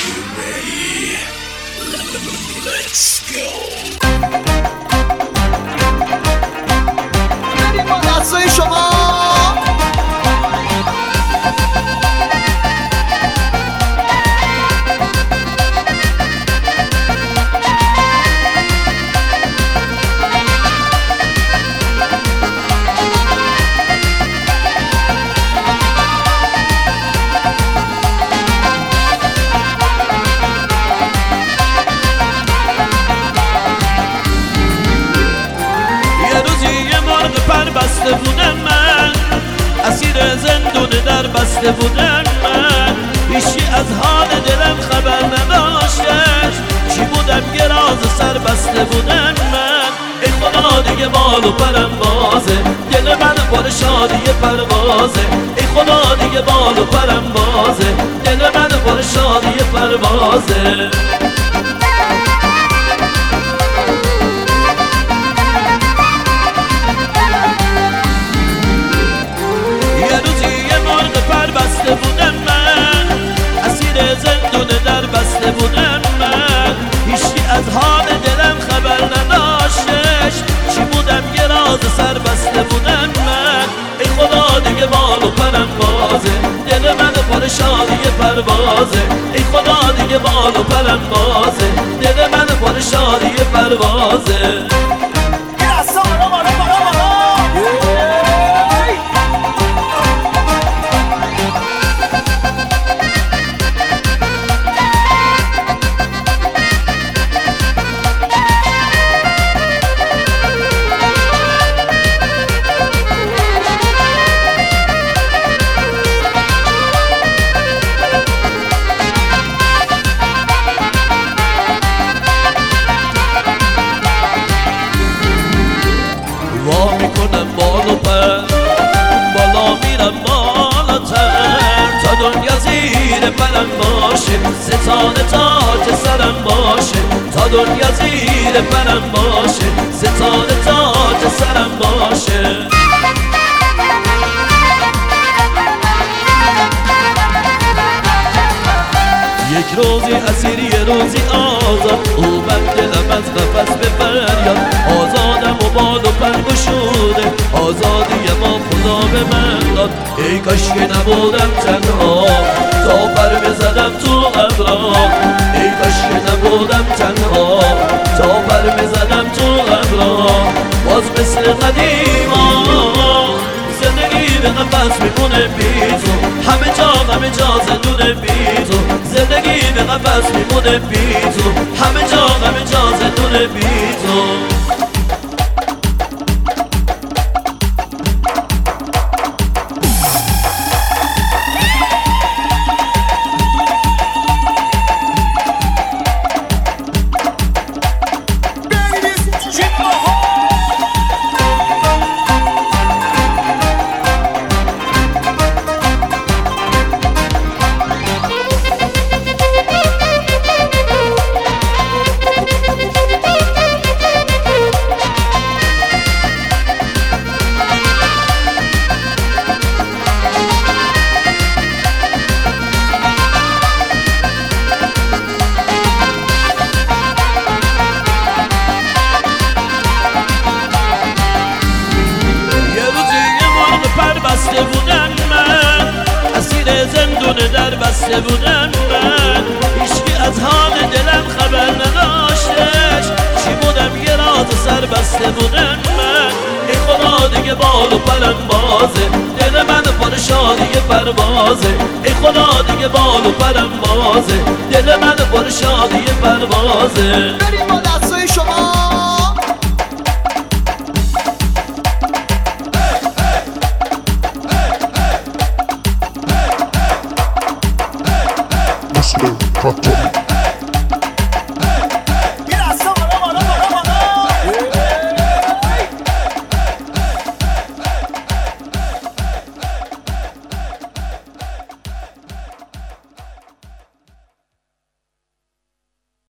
بریم با دستای شما. بسته بودم من، اسیر زندون در بسته بودم من، هیچی از حال دلم خبر نداشتش، چی بودم یه راز سر بسته بودم من. ای خدا دیگه بال و پرم بازه، دل من پر شادی پروازه. ای خدا دیگه بال و پرم بازه، دل من پر شادی پروازه. بسته بودم من، اسیر زندون در بسته بودم من، هیچی از حال دلم خبر نداشتش، چی بودم یه راز سر بسته بودم من. ای خدا دیگه بال و پرم بازه، دل من پر شادی پروازه. ای خدا دیگه بال و پرم بازه، دل من پر شادی پروازه. میکنم بالو پر، بالا میرم بالاتر، تا دنیا زیر پرم باشه، ستاره تاج سرم باشه، تا دنیا زیر پرم باشه، ستاره تاج سرم باشه. یک روزی اسیر یه روزی آزاد، او من دلم از نفس به فریاد، آزادم و بال و پر گشوده، آزادی ما خدا به من داد. ای کاش که نبودم تنها، تا پر بزدم تو ابرام. ای کاش که نبودم تنها، تا پر بزدم تو ابرام. باز مثل قدیما زندگی به قفس میمونه بی تو، همه جا زندونه بی تو. زندگی به قفس میمونه بی تو، همه جا زندونه بی تو. بسته بودم من، اسیر زندون در بسته بودم من، هیچکی از حال دلم خبر نداشتش، چی بودم یه راز سر بسته بودم من. ای خدا دیگه بال و پرم بازه، دل من پر شادی پروازه. ای خدا دیگه بال و پرم بازه، دل من پر شادی پروازه. بریم با دستای شما. Mr. Cutler.